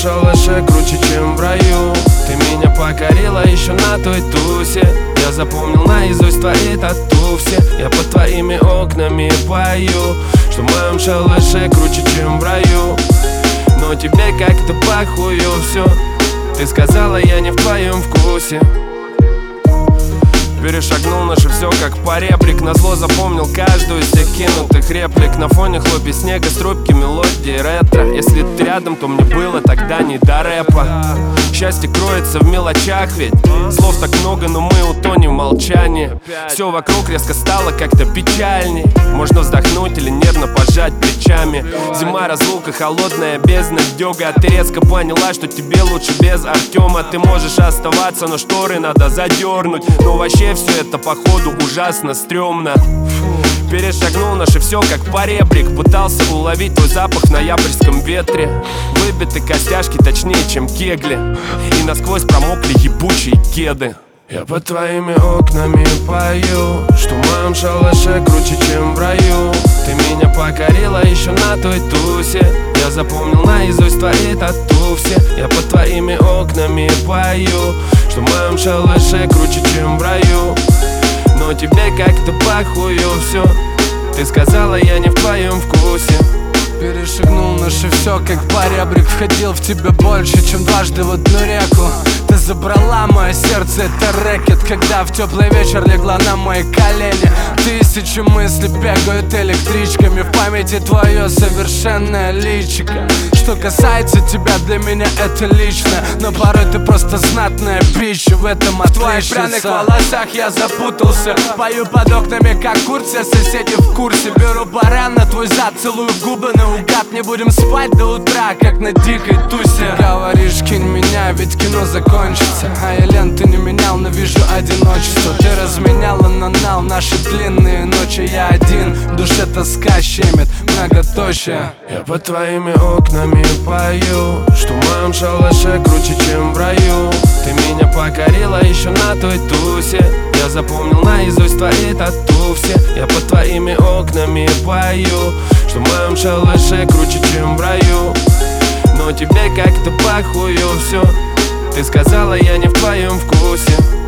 шалаше круче, чем в раю. Ты меня покорила еще на той тусе. Я запомнил наизусть твои тату все. Я под твоими окнами пою, что в моем шалаше круче, чем в раю. Но тебе как-то похую все. Ты сказала, я не в твоем вкусе. Перешагнул наше все как поребрик. Назло запомнил каждую из тех кинутых реплик. На фоне хлопья снега, струбки, мелодии ретро. Если ты рядом, то мне было тогда не до рэпа. Счастье кроется в мелочах, ведь слов так много, но мы утонем в молчании. Все вокруг резко стало как-то печальней. Можно вздохнуть или нервно пожать плечами. Зима, разлука, холодная бездна дёга. Ты резко поняла, что тебе лучше без Артема. Ты можешь оставаться, но шторы надо задернуть. Но вообще все это походу ужасно стрёмно. Перешагнул наше все как поребрик. Пытался уловить твой запах в ноябрьском ветре. Выбиты костяшки точнее, чем кегли. И насквозь промокли ебучие кеды. Я под твоими окнами пою, что в моем шалаше круче, чем в раю. Ты меня покорила еще на той тусе. Я запомнил наизусть твои тату все. Я под твоими окнами пою, что в моем шалаше круче, чем в раю. Но тебе как-то похую все. Ты сказала, я не в твоем вкусе. Перешагнул наше все как поребрик. Входил в тебя больше, чем дважды в одну реку. Ты забрала мое сердце, это рэкет. Когда в теплый вечер легла на мои колени. Тысячи мыслей бегают электричками. В памяти твое совершенное личико. Что касается тебя, для меня это лично. Но порой ты просто знатная бич. В этом отличница. В твоих пряных волосах я запутался. Пою под окнами, как курица, соседи в курсе. Беру баран на твой зад, целую губы наугад. Не будем спать до утра, как на дикой тусе. Говоришь, кинь меня, ведь кино закончится. А я ленты не менял, но вижу одиночество. Ты разменяла на нал наши длинные ночи. Я один, в душе тоска щемит, многоточие. Я под твоими окнами пою, что в моем шалаше круче, чем в раю. Ты меня покорила еще на той тусе. Я запомнил наизусть твои тату все. Я под твоими окнами пою, что в моем шалаше круче, чем в раю. Но тебе как-то похую все. Ты сказала, я не в твоем вкусе.